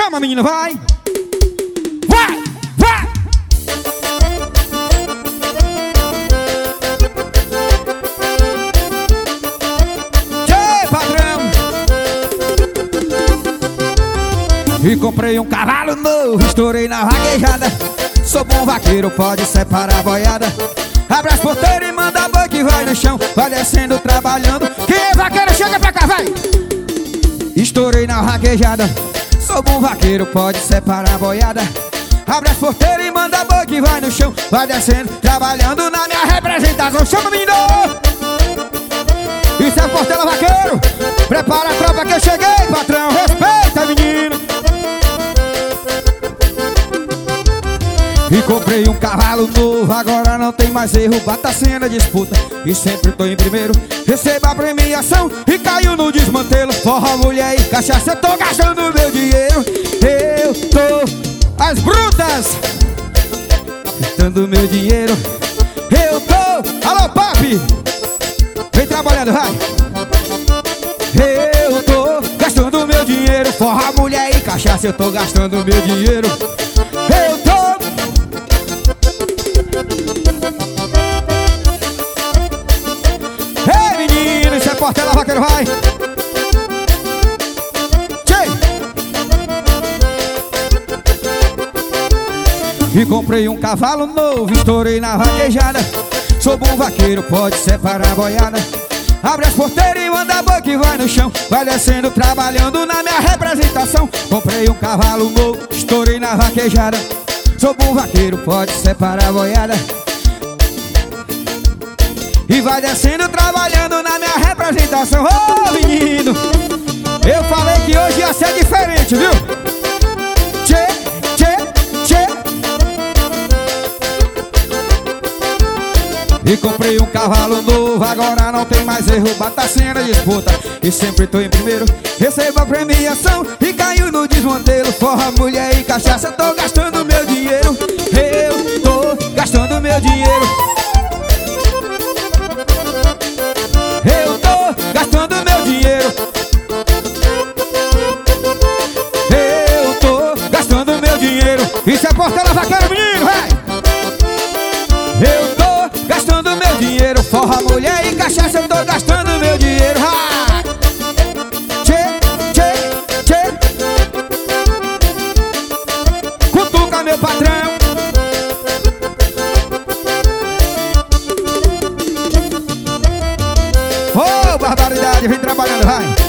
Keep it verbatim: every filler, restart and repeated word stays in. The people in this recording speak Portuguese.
Chama, menino, vai! Vai! Vai! Tchê, patrão! E comprei um cavalo novo, estourei na vaquejada. Sou bom vaqueiro, pode separar a boiada. Abre as porteiras e manda boi que vai no chão. Vai descendo, trabalhando. Quem é vaqueiro, chega pra cá, vai! Estourei na vaquejada. Sou bom vaqueiro, pode separar a boiada. Abre as porteiras e manda boi que vai no chão. Vai descendo, trabalhando na minha representação. Chama, menino! Isso é Portela Vaqueiro. Prepara a tropa que eu cheguei, patrão. Respeita, menino. E comprei um cavalo novo, agora não tem mais erro. Bata cena, disputa e sempre tô em primeiro. Receba a premiação e caiu no desmantelo. Forró, mulher e cachaça, eu tô gastando meu dinheiro. Eu tô as brutas gastando meu dinheiro. Eu tô, alô papi, vem trabalhando, vai. Eu tô gastando meu dinheiro. Forró, mulher e cachaça, eu tô gastando meu dinheiro. Eu tô. Portela Vaqueiro, vai! Tchê! E comprei um cavalo novo, estourei na vaquejada. Sou bom vaqueiro, pode separar a boiada. Abre as porteiras e manda boi que vai no chão. Vai descendo, trabalhando na minha representação. Comprei um cavalo novo, estourei na vaquejada. Sou bom vaqueiro, pode separar a boiada. E vai descendo, trabalhando na minha representação. Ô, oh, menino, eu falei que hoje ia ser diferente, viu? Tchê, tchê, tchê. E comprei um cavalo novo, agora não tem mais erro. Bata cena, disputa e sempre tô em primeiro. Receba a premiação e caiu no desmantelo. Forra, mulher e cachaça, tô gastando meu dinheiro. Eu tô gastando meu dinheiro. Eu tô gastando meu dinheiro. Eu tô gastando meu dinheiro. Isso é Portela Vaqueiro, menino, vai! Eu tô gastando meu dinheiro. Forra, mulher e cachaça, eu tô gastando meu dinheiro. Ha! Tchê, tchê, tchê. Cutuca, meu patrão. Ô, oh, barbaridade, vem trabalhando, vai!